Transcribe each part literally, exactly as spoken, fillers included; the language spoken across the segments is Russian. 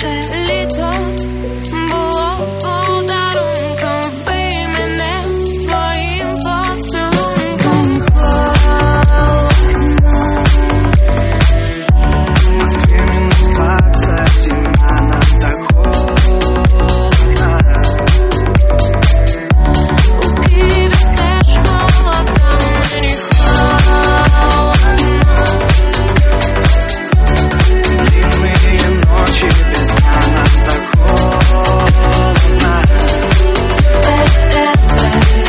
наше літо було подарунком, вбий мене своїм поцілунком. В Москве минус двадцать, зима, нам так холодно. У Києві теж холодно, мені холодно. Длинные ночи без сна, нам так холодно. Без тебе,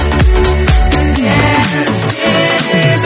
без тебя.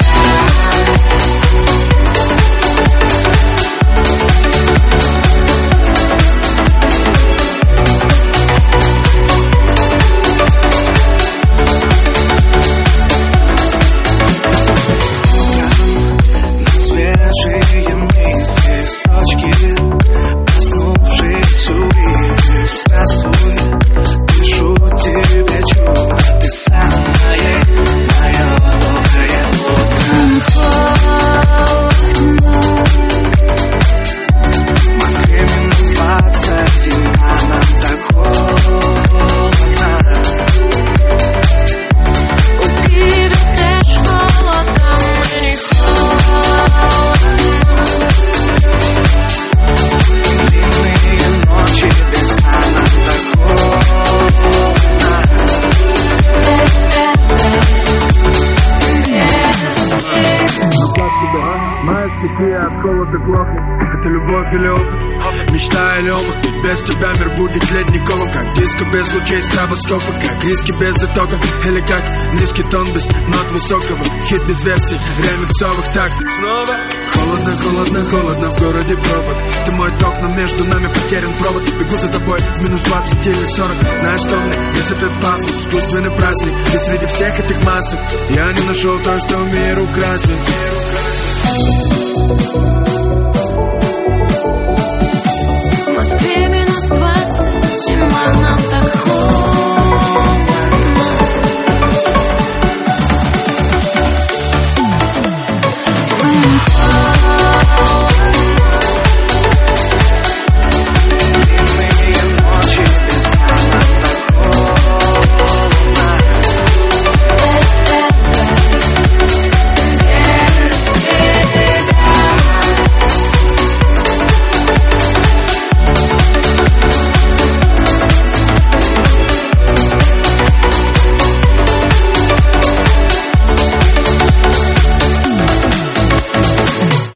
Свежие мысли, строчки, проснувшись увидишь. Здравствуй, пишу тебе чудо, ты самое мое доброе утро. В Москве минус двадцать, зима, нам так холодно. У Києві теж холодно, мені холодно. Длинные ночи без сна, нам так холодно. Без тебе, без тебя. Моя стихия от холода глохнет. Это любовь или опыт? Мечта или опыт? Без тебя мир будет ледниковым, как диско без лучей стробоскопа, как риски без итога, или как низкий тон без нот высокого, хит без версий, ремиксовых. Так снова холодно, холодно, холодно в городе пробок. Ты мой ток, но между нами потерян провод. Бегу за тобой в минус двадцать или сорок. Знаешь, что мне весь этот пафос, искусственный праздник. И среди всех этих масок я не нашел то, что мир украсит. В Москве минус двадцать, зима, нам так холодно.